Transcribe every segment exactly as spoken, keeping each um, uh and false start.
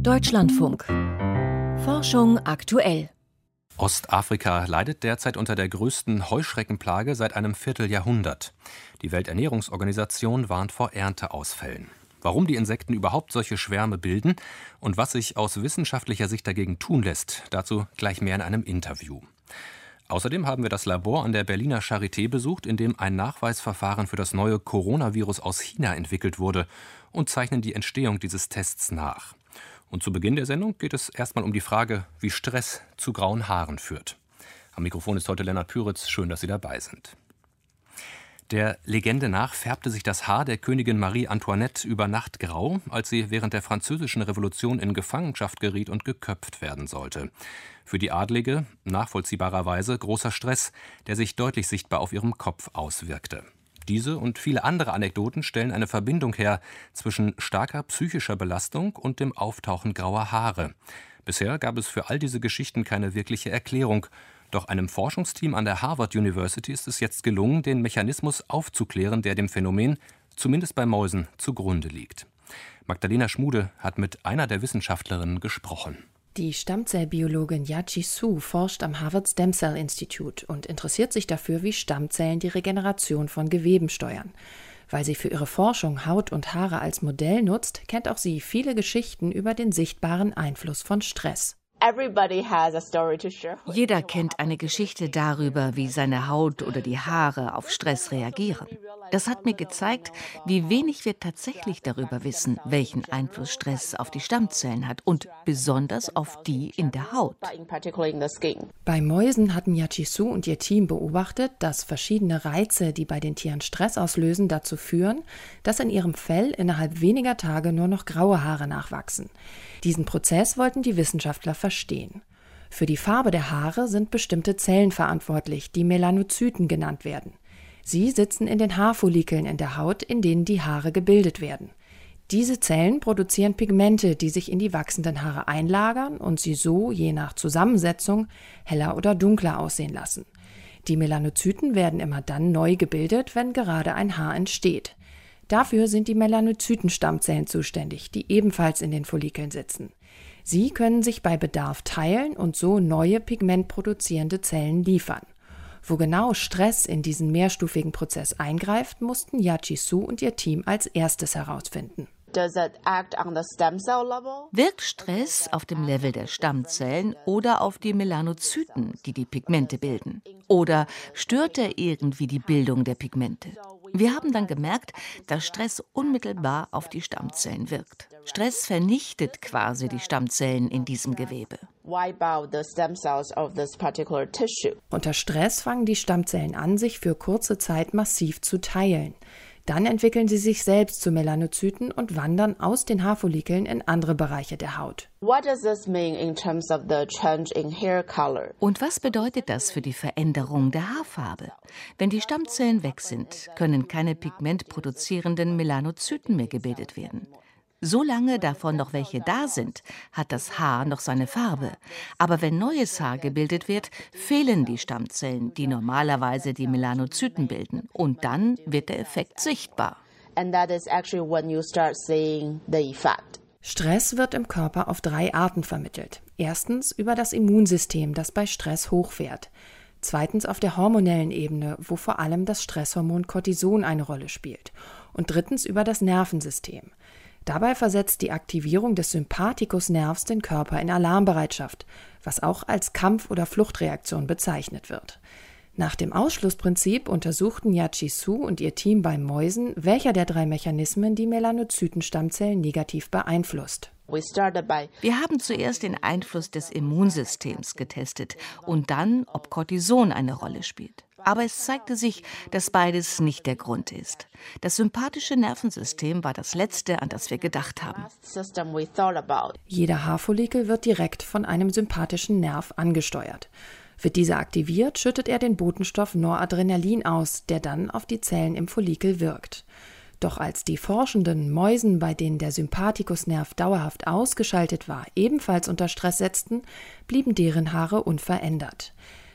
Deutschlandfunk. Forschung aktuell. Ostafrika leidet derzeit unter der größten Heuschreckenplage seit einem Vierteljahrhundert. Die Welternährungsorganisation warnt vor Ernteausfällen. Warum die Insekten überhaupt solche Schwärme bilden und was sich aus wissenschaftlicher Sicht dagegen tun lässt, dazu gleich mehr in einem Interview. Außerdem haben wir das Labor an der Berliner Charité besucht, in dem ein Nachweisverfahren für das neue Coronavirus aus China entwickelt wurde, und zeichnen die Entstehung dieses Tests nach. Und zu Beginn der Sendung geht es erstmal um die Frage, wie Stress zu grauen Haaren führt. Am Mikrofon ist heute Lennart Püritz. Schön, dass Sie dabei sind. Der Legende nach färbte sich das Haar der Königin Marie Antoinette über Nacht grau, als sie während der Französischen Revolution in Gefangenschaft geriet und geköpft werden sollte. Für die Adlige, nachvollziehbarerweise, großer Stress, der sich deutlich sichtbar auf ihrem Kopf auswirkte. Diese und viele andere Anekdoten stellen eine Verbindung her zwischen starker psychischer Belastung und dem Auftauchen grauer Haare. Bisher gab es für all diese Geschichten keine wirkliche Erklärung. Doch einem Forschungsteam an der Harvard University ist es jetzt gelungen, den Mechanismus aufzuklären, der dem Phänomen, zumindest bei Mäusen, zugrunde liegt. Magdalena Schmude hat mit einer der Wissenschaftlerinnen gesprochen. Die Stammzellbiologin Ya-Chi Su forscht am Harvard Stem Cell Institute und interessiert sich dafür, wie Stammzellen die Regeneration von Geweben steuern. Weil sie für ihre Forschung Haut und Haare als Modell nutzt, kennt auch sie viele Geschichten über den sichtbaren Einfluss von Stress. Jeder kennt eine Geschichte darüber, wie seine Haut oder die Haare auf Stress reagieren. Das hat mir gezeigt, wie wenig wir tatsächlich darüber wissen, welchen Einfluss Stress auf die Stammzellen hat und besonders auf die in der Haut. Bei Mäusen hatten Ya-Chi Su und ihr Team beobachtet, dass verschiedene Reize, die bei den Tieren Stress auslösen, dazu führen, dass in ihrem Fell innerhalb weniger Tage nur noch graue Haare nachwachsen. Diesen Prozess wollten die Wissenschaftler verstehen. Für die Farbe der Haare sind bestimmte Zellen verantwortlich, die Melanozyten genannt werden. Sie sitzen in den Haarfollikeln in der Haut, in denen die Haare gebildet werden. Diese Zellen produzieren Pigmente, die sich in die wachsenden Haare einlagern und sie so, je nach Zusammensetzung, heller oder dunkler aussehen lassen. Die Melanozyten werden immer dann neu gebildet, wenn gerade ein Haar entsteht. Dafür sind die Melanozytenstammzellen zuständig, die ebenfalls in den Follikeln sitzen. Sie können sich bei Bedarf teilen und so neue pigmentproduzierende Zellen liefern. Wo genau Stress in diesen mehrstufigen Prozess eingreift, mussten Ya-Chi Su und ihr Team als erstes herausfinden. Wirkt Stress auf dem Level der Stammzellen oder auf die Melanozyten, die die Pigmente bilden? Oder stört er irgendwie die Bildung der Pigmente? Wir haben dann gemerkt, dass Stress unmittelbar auf die Stammzellen wirkt. Stress vernichtet quasi die Stammzellen in diesem Gewebe. Unter Stress fangen die Stammzellen an, sich für kurze Zeit massiv zu teilen. Dann entwickeln sie sich selbst zu Melanozyten und wandern aus den Haarfollikeln in andere Bereiche der Haut. Und was bedeutet das für die Veränderung der Haarfarbe? Wenn die Stammzellen weg sind, können keine pigmentproduzierenden Melanozyten mehr gebildet werden. Solange davon noch welche da sind, hat das Haar noch seine Farbe. Aber wenn neues Haar gebildet wird, fehlen die Stammzellen, die normalerweise die Melanozyten bilden. Und dann wird der Effekt sichtbar. Stress wird im Körper auf drei Arten vermittelt. Erstens über das Immunsystem, das bei Stress hochfährt. Zweitens auf der hormonellen Ebene, wo vor allem das Stresshormon Cortison eine Rolle spielt. Und drittens über das Nervensystem. Dabei versetzt die Aktivierung des Sympathikusnervs den Körper in Alarmbereitschaft, was auch als Kampf- oder Fluchtreaktion bezeichnet wird. Nach dem Ausschlussprinzip untersuchten Ya-Chi Su und ihr Team bei Mäusen, welcher der drei Mechanismen die Melanozytenstammzellen negativ beeinflusst. Wir haben zuerst den Einfluss des Immunsystems getestet und dann, ob Cortison eine Rolle spielt. Aber es zeigte sich, dass beides nicht der Grund ist. Das sympathische Nervensystem war das Letzte, an das wir gedacht haben. Jeder Haarfollikel wird direkt von einem sympathischen Nerv angesteuert. Wird dieser aktiviert, schüttet er den Botenstoff Noradrenalin aus, der dann auf die Zellen im Follikel wirkt. Doch als die Forschenden Mäusen, bei denen der Sympathikusnerv dauerhaft ausgeschaltet war, ebenfalls unter Stress setzten, blieben deren Haare unverändert.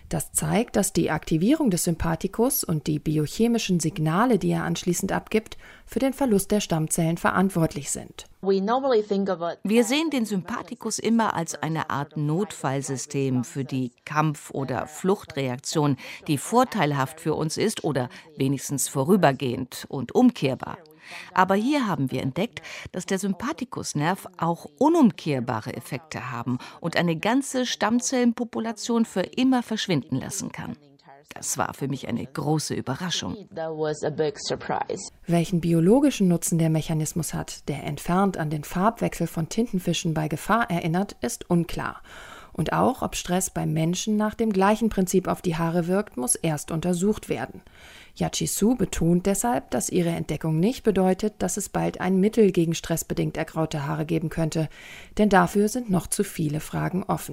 Das zeigt, dass die Aktivierung des Sympathikus und die biochemischen Signale, die er anschließend abgibt, für den Verlust der Stammzellen verantwortlich sind. Wir sehen den Sympathikus immer als eine Art Notfallsystem für die Kampf- oder Fluchtreaktion, die vorteilhaft für uns ist oder wenigstens vorübergehend und umkehrbar. Aber hier haben wir entdeckt, dass der Sympathikusnerv auch unumkehrbare Effekte haben und eine ganze Stammzellenpopulation für immer verschwinden lassen kann. Das war für mich eine große Überraschung. Welchen biologischen Nutzen der Mechanismus hat, der entfernt an den Farbwechsel von Tintenfischen bei Gefahr erinnert, ist unklar. Und auch, ob Stress beim Menschen nach dem gleichen Prinzip auf die Haare wirkt, muss erst untersucht werden. Yachi Su betont deshalb, dass ihre Entdeckung nicht bedeutet, dass es bald ein Mittel gegen stressbedingt ergraute Haare geben könnte, denn dafür sind noch zu viele Fragen offen.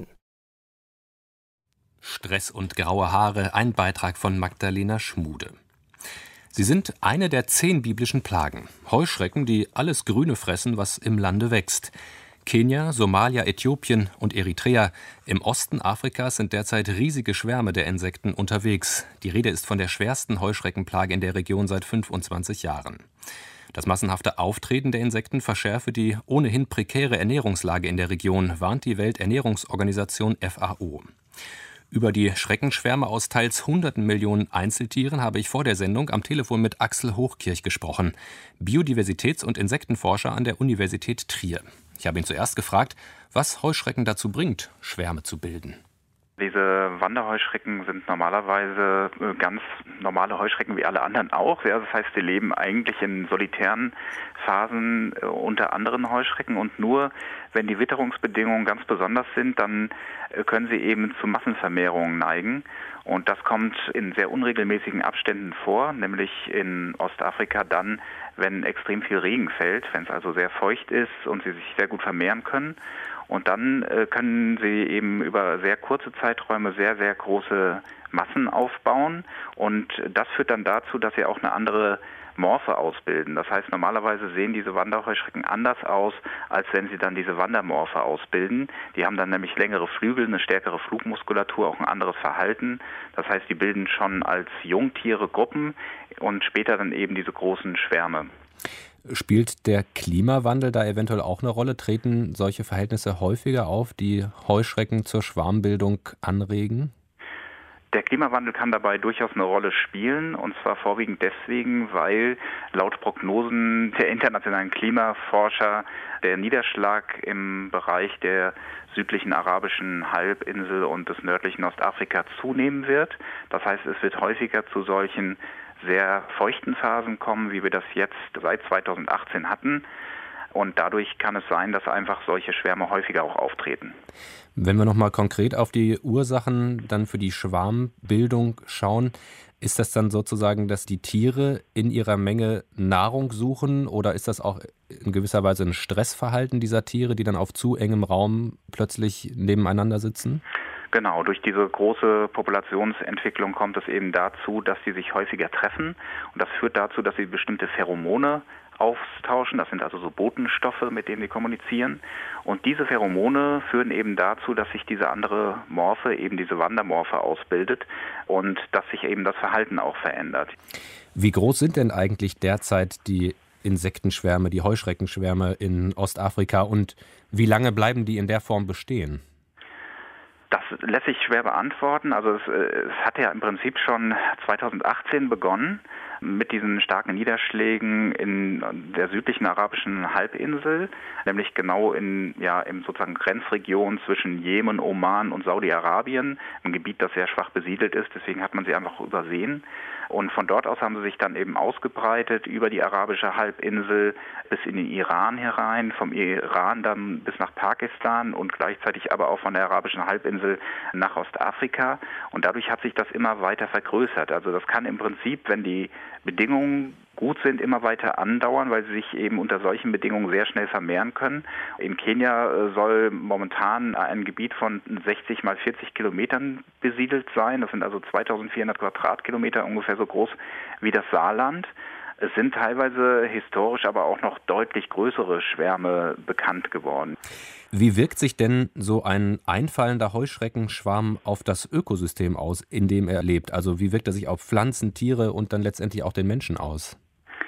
Stress und graue Haare, ein Beitrag von Magdalena Schmude. Sie sind eine der zehn biblischen Plagen. Heuschrecken, die alles Grüne fressen, was im Lande wächst. Kenia, Somalia, Äthiopien und Eritrea. Im Osten Afrikas sind derzeit riesige Schwärme der Insekten unterwegs. Die Rede ist von der schwersten Heuschreckenplage in der Region seit fünfundzwanzig Jahren. Das massenhafte Auftreten der Insekten verschärfe die ohnehin prekäre Ernährungslage in der Region, warnt die Welternährungsorganisation F A O. Über die Schreckenschwärme aus teils hunderten Millionen Einzeltieren habe ich vor der Sendung am Telefon mit Axel Hochkirch gesprochen, Biodiversitäts- und Insektenforscher an der Universität Trier. Ich habe ihn zuerst gefragt, was Heuschrecken dazu bringt, Schwärme zu bilden. Diese Wanderheuschrecken sind normalerweise ganz normale Heuschrecken wie alle anderen auch. Ja, das heißt, sie leben eigentlich in solitären Phasen unter anderen Heuschrecken und nur wenn die Witterungsbedingungen ganz besonders sind, dann können sie eben zu Massenvermehrungen neigen. Und das kommt in sehr unregelmäßigen Abständen vor, nämlich in Ostafrika dann, wenn extrem viel Regen fällt, wenn es also sehr feucht ist und sie sich sehr gut vermehren können. Und dann äh, können sie eben über sehr kurze Zeiträume sehr, sehr große Massen aufbauen. Und das führt dann dazu, dass sie auch eine andere Morphe ausbilden. Das heißt, normalerweise sehen diese Wanderheuschrecken anders aus, als wenn sie dann diese Wandermorphe ausbilden. Die haben dann nämlich längere Flügel, eine stärkere Flugmuskulatur, auch ein anderes Verhalten. Das heißt, die bilden schon als Jungtiere Gruppen und später dann eben diese großen Schwärme. Spielt der Klimawandel da eventuell auch eine Rolle? Treten solche Verhältnisse häufiger auf, die Heuschrecken zur Schwarmbildung anregen? Der Klimawandel kann dabei durchaus eine Rolle spielen, und zwar vorwiegend deswegen, weil laut Prognosen der internationalen Klimaforscher der Niederschlag im Bereich der südlichen arabischen Halbinsel und des nördlichen Ostafrika zunehmen wird. Das heißt, es wird häufiger zu solchen sehr feuchten Phasen kommen, wie wir das jetzt seit zweitausendachtzehn hatten. Und dadurch kann es sein, dass einfach solche Schwärme häufiger auch auftreten. Wenn wir nochmal konkret auf die Ursachen dann für die Schwarmbildung schauen, ist das dann sozusagen, dass die Tiere in ihrer Menge Nahrung suchen, oder ist das auch in gewisser Weise ein Stressverhalten dieser Tiere, die dann auf zu engem Raum plötzlich nebeneinander sitzen? Genau, durch diese große Populationsentwicklung kommt es eben dazu, dass sie sich häufiger treffen, und das führt dazu, dass sie bestimmte Pheromone austauschen. Das sind also so Botenstoffe, mit denen sie kommunizieren. Und diese Pheromone führen eben dazu, dass sich diese andere Morphe, eben diese Wandermorphe ausbildet und dass sich eben das Verhalten auch verändert. Wie groß sind denn eigentlich derzeit die Insektenschwärme, die Heuschreckenschwärme in Ostafrika, und wie lange bleiben die in der Form bestehen? Das lässt sich schwer beantworten. Also es, es hat ja im Prinzip schon zweitausendachtzehn begonnen mit diesen starken Niederschlägen in der südlichen arabischen Halbinsel, nämlich genau in ja im sozusagen Grenzregion zwischen Jemen, Oman und Saudi-Arabien, ein Gebiet, das sehr schwach besiedelt ist. Deswegen hat man sie einfach übersehen. Und von dort aus haben sie sich dann eben ausgebreitet über die arabische Halbinsel bis in den Iran herein, vom Iran dann bis nach Pakistan und gleichzeitig aber auch von der arabischen Halbinsel nach Ostafrika. Und dadurch hat sich das immer weiter vergrößert. Also das kann im Prinzip, wenn die Bedingungen gut sind, immer weiter andauern, weil sie sich eben unter solchen Bedingungen sehr schnell vermehren können. In Kenia soll momentan ein Gebiet von sechzig mal vierzig Kilometern besiedelt sein. Das sind also zweitausendvierhundert Quadratkilometer, ungefähr so groß wie das Saarland. Es sind teilweise historisch aber auch noch deutlich größere Schwärme bekannt geworden. Wie wirkt sich denn so ein einfallender Heuschreckenschwarm auf das Ökosystem aus, in dem er lebt? Also wie wirkt er sich auf Pflanzen, Tiere und dann letztendlich auch den Menschen aus?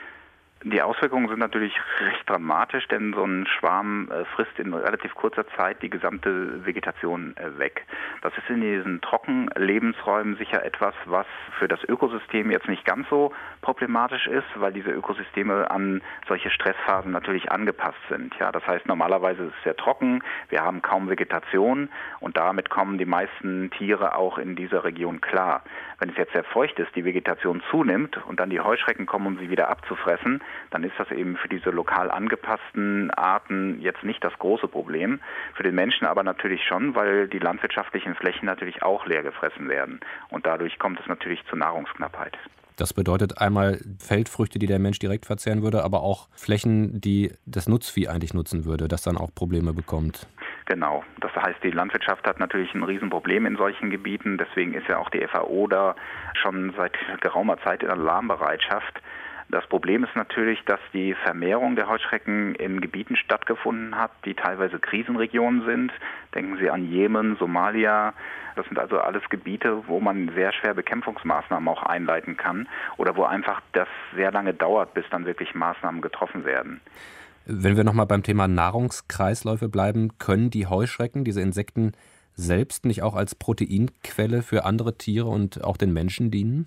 Die Auswirkungen sind natürlich recht dramatisch, denn so ein Schwarm äh, frisst in relativ kurzer Zeit die gesamte Vegetation äh, weg. Das ist in diesen trockenen Lebensräumen sicher etwas, was für das Ökosystem jetzt nicht ganz so problematisch ist, weil diese Ökosysteme an solche Stressphasen natürlich angepasst sind. Ja, das heißt, normalerweise ist es sehr trocken, wir haben kaum Vegetation und damit kommen die meisten Tiere auch in dieser Region klar. Wenn es jetzt sehr feucht ist, die Vegetation zunimmt und dann die Heuschrecken kommen, um sie wieder abzufressen, dann ist das eben für diese lokal angepassten Arten jetzt nicht das große Problem. Für den Menschen aber natürlich schon, weil die landwirtschaftlichen Flächen natürlich auch leer gefressen werden. Und dadurch kommt es natürlich zu Nahrungsknappheit. Das bedeutet einmal Feldfrüchte, die der Mensch direkt verzehren würde, aber auch Flächen, die das Nutzvieh eigentlich nutzen würde, das dann auch Probleme bekommt. Genau. Das heißt, die Landwirtschaft hat natürlich ein Riesenproblem in solchen Gebieten. Deswegen ist ja auch die F A O da schon seit geraumer Zeit in Alarmbereitschaft. Das Problem ist natürlich, dass die Vermehrung der Heuschrecken in Gebieten stattgefunden hat, die teilweise Krisenregionen sind. Denken Sie an Jemen, Somalia. Das sind also alles Gebiete, wo man sehr schwer Bekämpfungsmaßnahmen auch einleiten kann oder wo einfach das sehr lange dauert, bis dann wirklich Maßnahmen getroffen werden. Wenn wir nochmal beim Thema Nahrungskreisläufe bleiben, können die Heuschrecken, diese Insekten selbst nicht auch als Proteinquelle für andere Tiere und auch den Menschen dienen?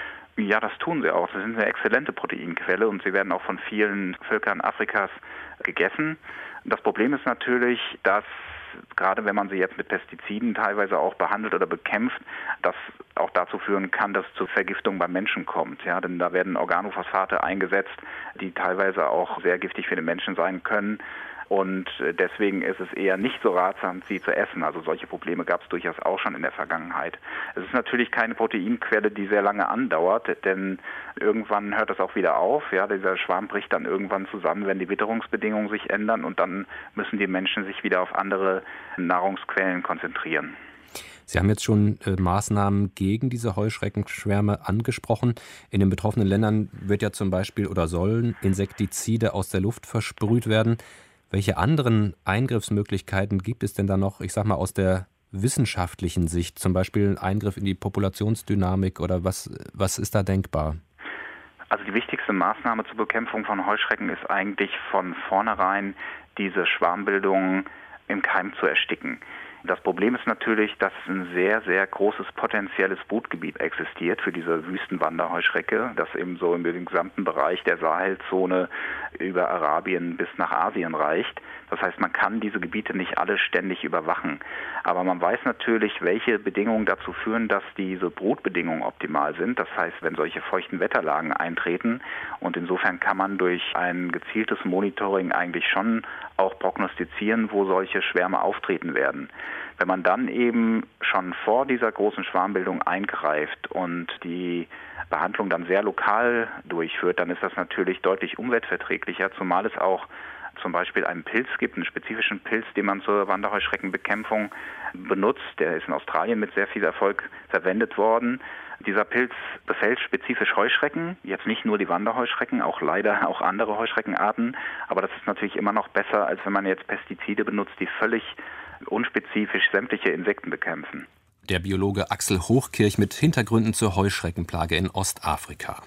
Ja, das tun sie auch. Sie sind eine exzellente Proteinquelle und sie werden auch von vielen Völkern Afrikas gegessen. Das Problem ist natürlich, dass gerade wenn man sie jetzt mit Pestiziden teilweise auch behandelt oder bekämpft, das auch dazu führen kann, dass es zu Vergiftung beim Menschen kommt. Ja, denn da werden Organophosphate eingesetzt, die teilweise auch sehr giftig für den Menschen sein können. Und deswegen ist es eher nicht so ratsam, sie zu essen. Also solche Probleme gab es durchaus auch schon in der Vergangenheit. Es ist natürlich keine Proteinquelle, die sehr lange andauert, denn irgendwann hört das auch wieder auf. Ja, dieser Schwarm bricht dann irgendwann zusammen, wenn die Witterungsbedingungen sich ändern und dann müssen die Menschen sich wieder auf andere Nahrungsquellen konzentrieren. Sie haben jetzt schon äh, Maßnahmen gegen diese Heuschreckenschwärme angesprochen. In den betroffenen Ländern wird ja zum Beispiel oder sollen Insektizide aus der Luft versprüht werden. Welche anderen Eingriffsmöglichkeiten gibt es denn da noch, ich sag mal, aus der wissenschaftlichen Sicht? Zum Beispiel ein Eingriff in die Populationsdynamik oder was, was ist da denkbar? Also die wichtigste Maßnahme zur Bekämpfung von Heuschrecken ist eigentlich von vornherein, diese Schwarmbildung im Keim zu ersticken. Das Problem ist natürlich, dass ein sehr, sehr großes potenzielles Brutgebiet existiert für diese Wüstenwanderheuschrecke, das eben so im gesamten Bereich der Sahelzone über Arabien bis nach Asien reicht. Das heißt, man kann diese Gebiete nicht alle ständig überwachen. Aber man weiß natürlich, welche Bedingungen dazu führen, dass diese Brutbedingungen optimal sind. Das heißt, wenn solche feuchten Wetterlagen eintreten. Und insofern kann man durch ein gezieltes Monitoring eigentlich schon auch prognostizieren, wo solche Schwärme auftreten werden. Wenn man dann eben schon vor dieser großen Schwarmbildung eingreift und die Behandlung dann sehr lokal durchführt, dann ist das natürlich deutlich umweltverträglicher, zumal es auch zum Beispiel einen Pilz gibt, einen spezifischen Pilz, den man zur Wanderheuschreckenbekämpfung benutzt. Der ist in Australien mit sehr viel Erfolg verwendet worden. Dieser Pilz befällt spezifisch Heuschrecken, jetzt nicht nur die Wanderheuschrecken, auch leider auch andere Heuschreckenarten. Aber das ist natürlich immer noch besser, als wenn man jetzt Pestizide benutzt, die völlig unspezifisch sämtliche Insekten bekämpfen. Der Biologe Axel Hochkirch mit Hintergründen zur Heuschreckenplage in Ostafrika.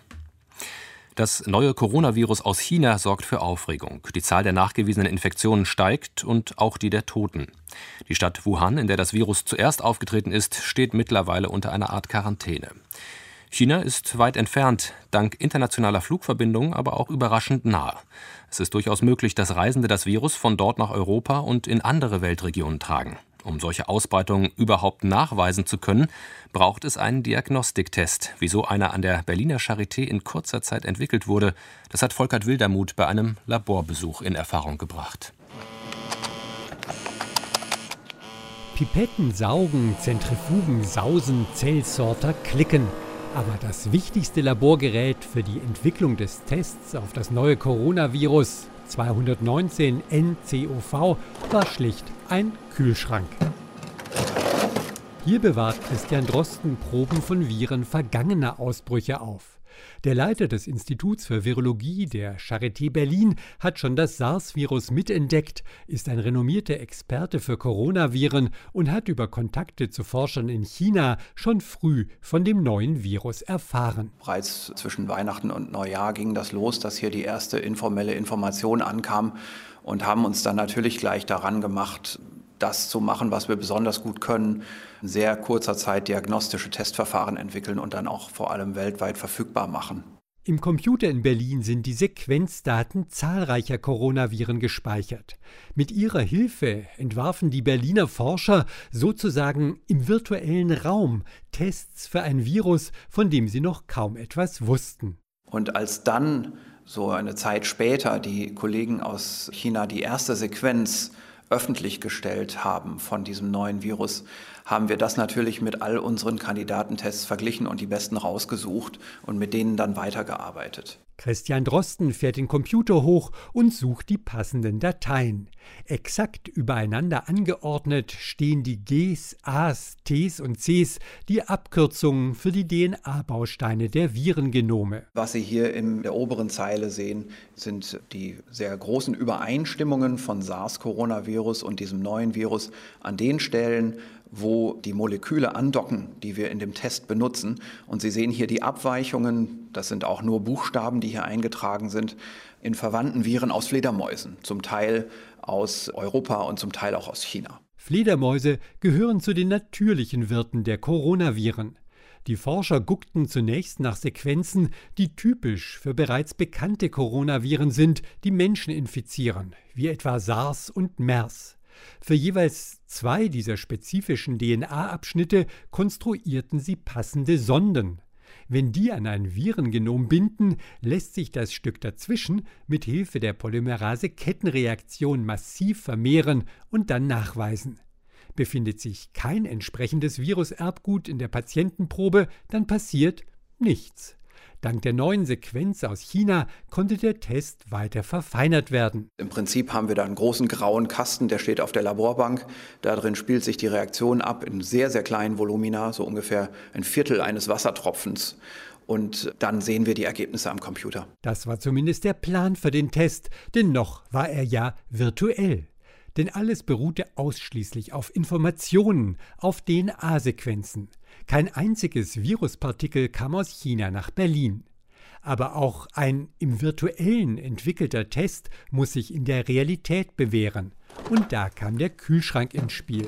Das neue Coronavirus aus China sorgt für Aufregung. Die Zahl der nachgewiesenen Infektionen steigt und auch die der Toten. Die Stadt Wuhan, in der das Virus zuerst aufgetreten ist, steht mittlerweile unter einer Art Quarantäne. China ist weit entfernt, dank internationaler Flugverbindungen aber auch überraschend nah. Es ist durchaus möglich, dass Reisende das Virus von dort nach Europa und in andere Weltregionen tragen. Um solche Ausbreitungen überhaupt nachweisen zu können, braucht es einen Diagnostiktest, wie so einer an der Berliner Charité in kurzer Zeit entwickelt wurde. Das hat Volkert Wildermuth bei einem Laborbesuch in Erfahrung gebracht. Pipetten saugen, Zentrifugen sausen, Zellsorter klicken. Aber das wichtigste Laborgerät für die Entwicklung des Tests auf das neue Coronavirus zweihundertneunzehn N C O V war schlicht ein Kühlschrank. Hier bewahrt Christian Drosten Proben von Viren vergangener Ausbrüche auf. Der Leiter des Instituts für Virologie der Charité Berlin hat schon das SARS-Virus mitentdeckt, ist ein renommierter Experte für Coronaviren und hat über Kontakte zu Forschern in China schon früh von dem neuen Virus erfahren. Bereits zwischen Weihnachten und Neujahr ging das los, dass hier die erste informelle Information ankam und haben uns dann natürlich gleich daran gemacht, das zu machen, was wir besonders gut können, in sehr kurzer Zeit diagnostische Testverfahren entwickeln und dann auch vor allem weltweit verfügbar machen. Im Computer in Berlin sind die Sequenzdaten zahlreicher Coronaviren gespeichert. Mit ihrer Hilfe entwarfen die Berliner Forscher sozusagen im virtuellen Raum Tests für ein Virus, von dem sie noch kaum etwas wussten. Und als dann so eine Zeit später die Kollegen aus China die erste Sequenz öffentlich gestellt haben von diesem neuen Virus, haben wir das natürlich mit all unseren Kandidatentests verglichen und die besten rausgesucht und mit denen dann weitergearbeitet. Christian Drosten fährt den Computer hoch und sucht die passenden Dateien. Exakt übereinander angeordnet stehen die Gs, As, Ts und Cs, die Abkürzungen für die D N A-Bausteine der Virengenome. Was Sie hier in der oberen Zeile sehen, sind die sehr großen Übereinstimmungen von SARS-Coronavirus und diesem neuen Virus an den Stellen, wo die Moleküle andocken, die wir in dem Test benutzen. Und Sie sehen hier die Abweichungen, das sind auch nur Buchstaben, die hier eingetragen sind, in verwandten Viren aus Fledermäusen, zum Teil aus Europa und zum Teil auch aus China. Fledermäuse gehören zu den natürlichen Wirten der Coronaviren. Die Forscher guckten zunächst nach Sequenzen, die typisch für bereits bekannte Coronaviren sind, die Menschen infizieren, wie etwa SARS und MERS. Für jeweils zwei dieser spezifischen D N A-Abschnitte konstruierten sie passende Sonden. Wenn die an ein Virengenom binden, lässt sich das Stück dazwischen mit Hilfe der Polymerase-Kettenreaktion massiv vermehren und dann nachweisen. Befindet sich kein entsprechendes Viruserbgut in der Patientenprobe, dann passiert nichts. Dank der neuen Sequenz aus China konnte der Test weiter verfeinert werden. Im Prinzip haben wir da einen großen grauen Kasten, der steht auf der Laborbank. Da drin spielt sich die Reaktion ab in sehr, sehr kleinen Volumina, so ungefähr ein Viertel eines Wassertropfens. Und dann sehen wir die Ergebnisse am Computer. Das war zumindest der Plan für den Test, denn noch war er ja virtuell. Denn alles beruhte ausschließlich auf Informationen, auf D N A-Sequenzen. Kein einziges Viruspartikel kam aus China nach Berlin. Aber auch ein im Virtuellen entwickelter Test muss sich in der Realität bewähren. Und da kam der Kühlschrank ins Spiel.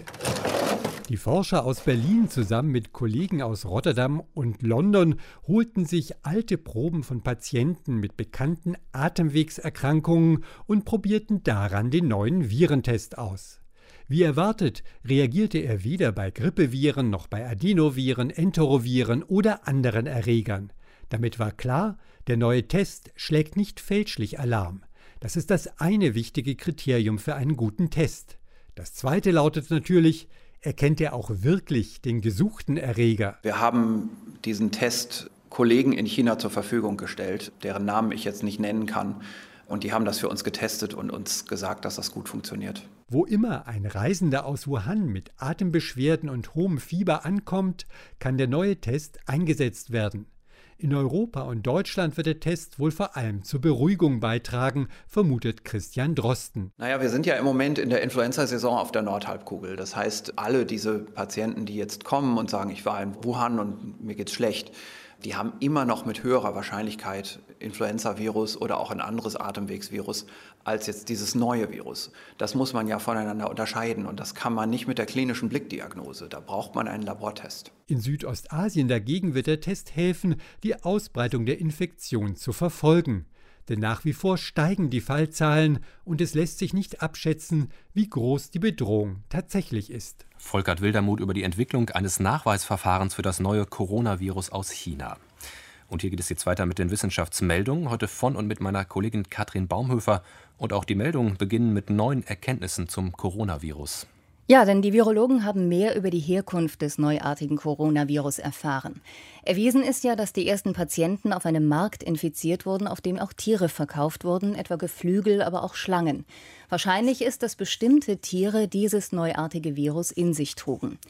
Die Forscher aus Berlin zusammen mit Kollegen aus Rotterdam und London holten sich alte Proben von Patienten mit bekannten Atemwegserkrankungen und probierten daran den neuen Virentest aus. Wie erwartet, reagierte er weder bei Grippeviren noch bei Adenoviren, Entoroviren oder anderen Erregern. Damit war klar, der neue Test schlägt nicht fälschlich Alarm. Das ist das eine wichtige Kriterium für einen guten Test. Das zweite lautet natürlich, erkennt er auch wirklich den gesuchten Erreger? Wir haben diesen Test Kollegen in China zur Verfügung gestellt, deren Namen ich jetzt nicht nennen kann. Und die haben das für uns getestet und uns gesagt, dass das gut funktioniert. Wo immer ein Reisender aus Wuhan mit Atembeschwerden und hohem Fieber ankommt, kann der neue Test eingesetzt werden. In Europa und Deutschland wird der Test wohl vor allem zur Beruhigung beitragen, vermutet Christian Drosten. Naja, wir sind ja im Moment in der Influenza-Saison auf der Nordhalbkugel. Das heißt, alle diese Patienten, die jetzt kommen und sagen, ich war in Wuhan und mir geht's schlecht, die haben immer noch mit höherer Wahrscheinlichkeit Influenza-Virus oder auch ein anderes Atemwegsvirus als jetzt dieses neue Virus. Das muss man ja voneinander unterscheiden und das kann man nicht mit der klinischen Blickdiagnose. Da braucht man einen Labortest. In Südostasien dagegen wird der Test helfen, die Ausbreitung der Infektion zu verfolgen. Denn nach wie vor steigen die Fallzahlen und es lässt sich nicht abschätzen, wie groß die Bedrohung tatsächlich ist. Volkert Wildermuth über die Entwicklung eines Nachweisverfahrens für das neue Coronavirus aus China. Und hier geht es jetzt weiter mit den Wissenschaftsmeldungen, heute von und mit meiner Kollegin Katrin Baumhöfer. Und auch die Meldungen beginnen mit neuen Erkenntnissen zum Coronavirus. Ja, denn die Virologen haben mehr über die Herkunft des neuartigen Coronavirus erfahren. Erwiesen ist ja, dass die ersten Patienten auf einem Markt infiziert wurden, auf dem auch Tiere verkauft wurden, etwa Geflügel, aber auch Schlangen. Wahrscheinlich ist, dass bestimmte Tiere dieses neuartige Virus in sich trugen.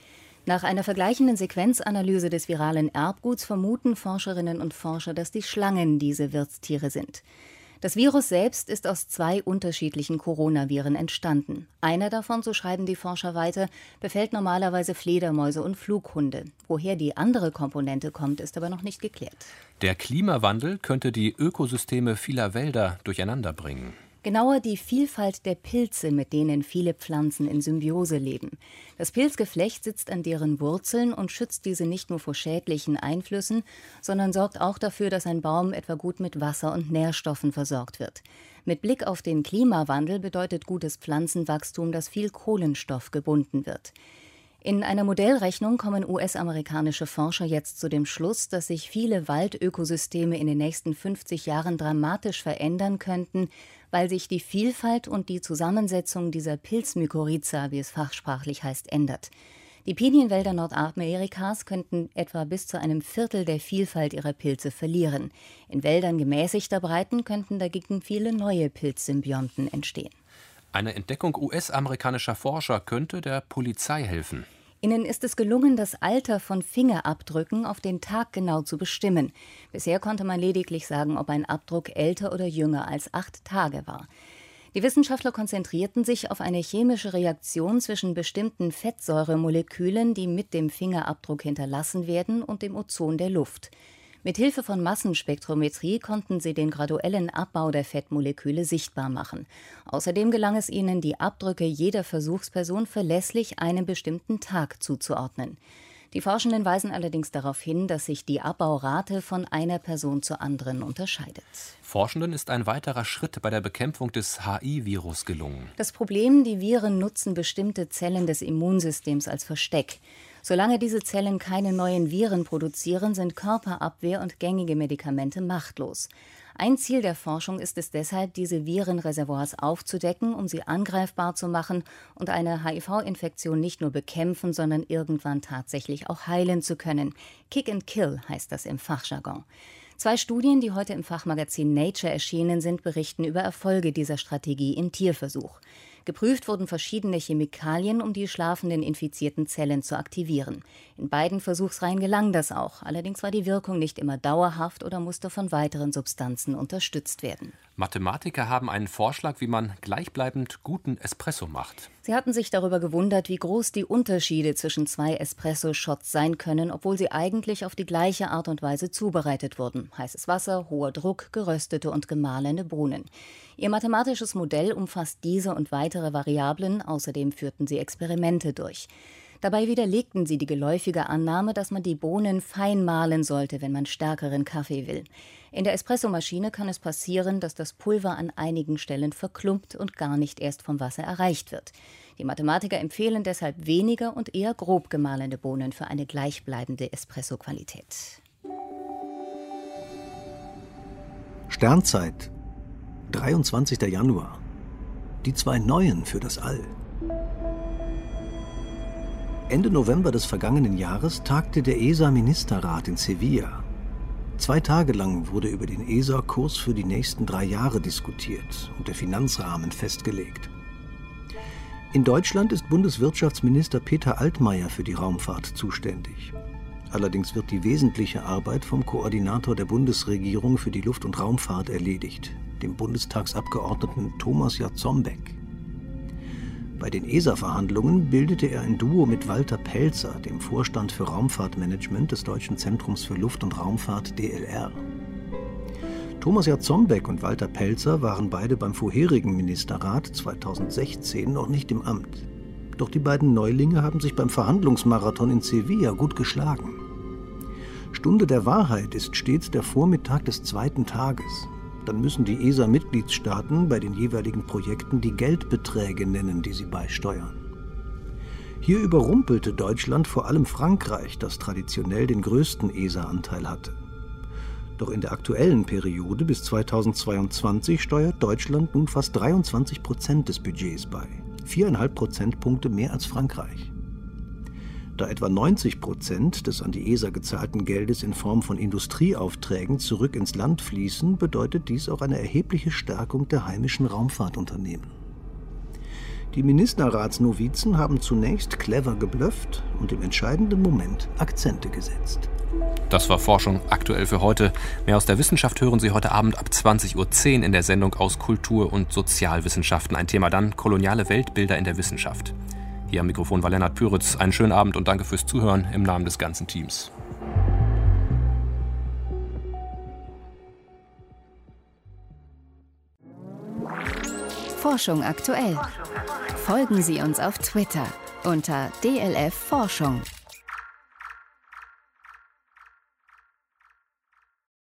Nach einer vergleichenden Sequenzanalyse des viralen Erbguts vermuten Forscherinnen und Forscher, dass die Schlangen diese Wirtstiere sind. Das Virus selbst ist aus zwei unterschiedlichen Coronaviren entstanden. Einer davon, so schreiben die Forscher weiter, befällt normalerweise Fledermäuse und Flughunde. Woher die andere Komponente kommt, ist aber noch nicht geklärt. Der Klimawandel könnte die Ökosysteme vieler Wälder durcheinanderbringen. Genauer die Vielfalt der Pilze, mit denen viele Pflanzen in Symbiose leben. Das Pilzgeflecht sitzt an deren Wurzeln und schützt diese nicht nur vor schädlichen Einflüssen, sondern sorgt auch dafür, dass ein Baum etwa gut mit Wasser und Nährstoffen versorgt wird. Mit Blick auf den Klimawandel bedeutet gutes Pflanzenwachstum, dass viel Kohlenstoff gebunden wird. In einer Modellrechnung kommen U S-amerikanische Forscher jetzt zu dem Schluss, dass sich viele Waldökosysteme in den nächsten fünfzig Jahren dramatisch verändern könnten, weil sich die Vielfalt und die Zusammensetzung dieser Pilzmykorrhiza, wie es fachsprachlich heißt, ändert. Die Pinienwälder Nordamerikas könnten etwa bis zu einem Viertel der Vielfalt ihrer Pilze verlieren. In Wäldern gemäßigter Breiten könnten dagegen viele neue Pilzsymbionten entstehen. Eine Entdeckung U S-amerikanischer Forscher könnte der Polizei helfen. Ihnen ist es gelungen, das Alter von Fingerabdrücken auf den Tag genau zu bestimmen. Bisher konnte man lediglich sagen, ob ein Abdruck älter oder jünger als acht Tage war. Die Wissenschaftler konzentrierten sich auf eine chemische Reaktion zwischen bestimmten Fettsäuremolekülen, die mit dem Fingerabdruck hinterlassen werden, und dem Ozon der Luft. Mit Hilfe von Massenspektrometrie konnten sie den graduellen Abbau der Fettmoleküle sichtbar machen. Außerdem gelang es ihnen, die Abdrücke jeder Versuchsperson verlässlich einem bestimmten Tag zuzuordnen. Die Forschenden weisen allerdings darauf hin, dass sich die Abbaurate von einer Person zur anderen unterscheidet. Forschenden ist ein weiterer Schritt bei der Bekämpfung des H I-Virus gelungen. Das Problem, die Viren nutzen bestimmte Zellen des Immunsystems als Versteck. Solange diese Zellen keine neuen Viren produzieren, sind Körperabwehr und gängige Medikamente machtlos. Ein Ziel der Forschung ist es deshalb, diese Virenreservoirs aufzudecken, um sie angreifbar zu machen und eine H I V-Infektion nicht nur bekämpfen, sondern irgendwann tatsächlich auch heilen zu können. Kick and Kill heißt das im Fachjargon. Zwei Studien, die heute im Fachmagazin Nature erschienen sind, berichten über Erfolge dieser Strategie im Tierversuch. Geprüft wurden verschiedene Chemikalien, um die schlafenden infizierten Zellen zu aktivieren. In beiden Versuchsreihen gelang das auch. Allerdings war die Wirkung nicht immer dauerhaft oder musste von weiteren Substanzen unterstützt werden. Mathematiker haben einen Vorschlag, wie man gleichbleibend guten Espresso macht. Sie hatten sich darüber gewundert, wie groß die Unterschiede zwischen zwei Espresso-Shots sein können, obwohl sie eigentlich auf die gleiche Art und Weise zubereitet wurden. Heißes Wasser, hoher Druck, geröstete und gemahlene Bohnen. Ihr mathematisches Modell umfasst diese und weitere Variablen, außerdem führten sie Experimente durch. Dabei widerlegten sie die geläufige Annahme, dass man die Bohnen fein mahlen sollte, wenn man stärkeren Kaffee will. In der Espressomaschine kann es passieren, dass das Pulver an einigen Stellen verklumpt und gar nicht erst vom Wasser erreicht wird. Die Mathematiker empfehlen deshalb weniger und eher grob gemahlene Bohnen für eine gleichbleibende Espresso-Qualität. Sternzeit, dreiundzwanzigster Januar. Die zwei Neuen für das All. Ende November des vergangenen Jahres tagte der E S A-Ministerrat in Sevilla. Zwei Tage lang wurde über den E S A-Kurs für die nächsten drei Jahre diskutiert und der Finanzrahmen festgelegt. In Deutschland ist Bundeswirtschaftsminister Peter Altmaier für die Raumfahrt zuständig. Allerdings wird die wesentliche Arbeit vom Koordinator der Bundesregierung für die Luft- und Raumfahrt erledigt, dem Bundestagsabgeordneten Thomas Jarzombeck. Bei den E S A-Verhandlungen bildete er ein Duo mit Walter Pelzer, dem Vorstand für Raumfahrtmanagement des Deutschen Zentrums für Luft- und Raumfahrt D L R. Thomas Jarzombeck und Walter Pelzer waren beide beim vorherigen Ministerrat zweitausendsechzehn noch nicht im Amt. Doch die beiden Neulinge haben sich beim Verhandlungsmarathon in Sevilla gut geschlagen. Stunde der Wahrheit ist stets der Vormittag des zweiten Tages. Dann müssen die E S A-Mitgliedstaaten bei den jeweiligen Projekten die Geldbeträge nennen, die sie beisteuern. Hier überrumpelte Deutschland vor allem Frankreich, das traditionell den größten E S A-Anteil hatte. Doch in der aktuellen Periode bis zweitausendzweiundzwanzig steuert Deutschland nun fast dreiundzwanzig Prozent des Budgets bei, viereinhalb Prozentpunkte mehr als Frankreich. Da etwa neunzig Prozent des an die E S A gezahlten Geldes in Form von Industrieaufträgen zurück ins Land fließen, bedeutet dies auch eine erhebliche Stärkung der heimischen Raumfahrtunternehmen. Die Ministerratsnovizen haben zunächst clever geblufft und im entscheidenden Moment Akzente gesetzt. Das war Forschung aktuell für heute. Mehr aus der Wissenschaft hören Sie heute Abend ab zwanzig Uhr zehn in der Sendung aus Kultur- und Sozialwissenschaften. Ein Thema dann: koloniale Weltbilder in der Wissenschaft. Hier am Mikrofon war Lennart Püritz. Einen schönen Abend und danke fürs Zuhören im Namen des ganzen Teams. Forschung aktuell. Folgen Sie uns auf Twitter unter D L F Forschung.